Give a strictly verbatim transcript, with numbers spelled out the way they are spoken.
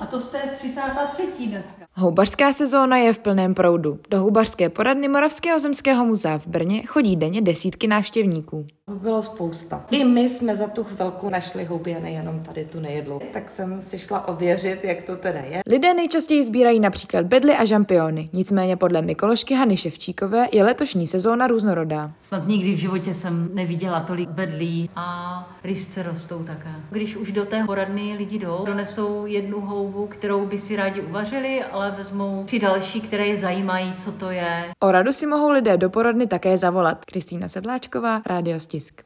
to jste třicátá třetí dneska. Houbařská sezóna je v plném proudu. Do houbařské poradny Moravského zemského muzea v Brně chodí denně desítky návštěvníků. Bylo spousta. I my jsme za tu chvilku našli houby a nejenom tady tu nejedlu. Tak jsem si šla ověřit, jak to teda je. Lidé nejčastěji sbírají například bedly a žampiony. Nicméně podle mykoložky Hany Ševčíkové je letošní sezóna různorodá. Snad nikdy v životě jsem neviděla tolik bedlí a rysce rostou také. Když už do té poradny lidi jdou, donesou jednu houbu, kterou by si rádi uvařili, ale vezmou tři další, které je zajímají, co to je. O radu si mohou lidé do poradny také zavolat. Kristýna Sedláčková, Rádio Stisk.